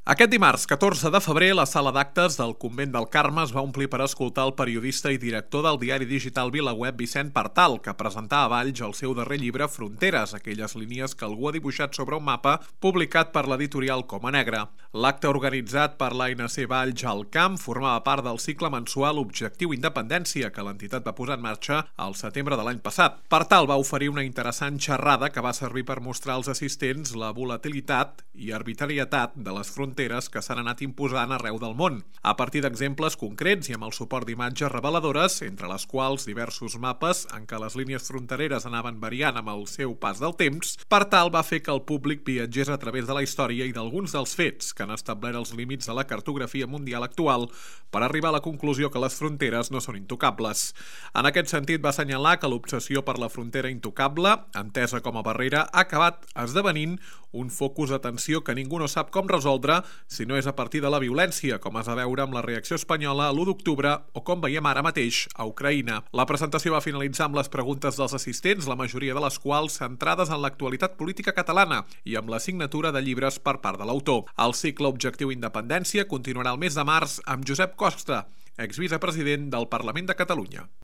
Aquest dimarts, 14 de febrer, la sala d'actes del Convent del Carme es va omplir per escoltar el periodista i director del diari digital VilaWeb, Vicent Partal, que presentava a Valls el seu darrer llibre Fronteres, aquelles línies que algú ha dibuixat sobre un mapa publicat per l'editorial Coma Negra. L'acte organitzat per l'ANC Valls al Camp formava part del cicle mensual Objectiu Independència, que l'entitat va posar en marxa al setembre de l'any passat. Partal va oferir una interessant xerrada que va servir per mostrar als assistents la volatilitat i arbitrarietat de les fronteres que s'han anat imposant arreu del món, a partir d'exemples concrets i amb el suport d'imatges reveladores, entre les quals diversos mapes en què les línies frontereres anaven variant amb el seu pas del temps. Partal va fer que el públic viatgés a través de la història i d'alguns dels fets que han establert els límits de la cartografia mundial actual per arribar a la conclusió que les fronteres no són intocables. En aquest sentit, va assenyalar que l'obsessió per la frontera intocable, entesa com a barrera, ha acabat esdevenint un focus d'atenció que ningú no sap com resoldre si no és a partir de la violència, com es va veure amb la reacció espanyola a l'1 d'octubre o com veiem ara mateix a Ucraïna. La presentació va finalitzar amb les preguntes dels assistents, la majoria de les quals centrades en l'actualitat política catalana i amb la signatura de llibres per part de l'autor. El cicle Objectiu Independència continuarà el mes de març amb Josep Costa, exvicepresident del Parlament de Catalunya.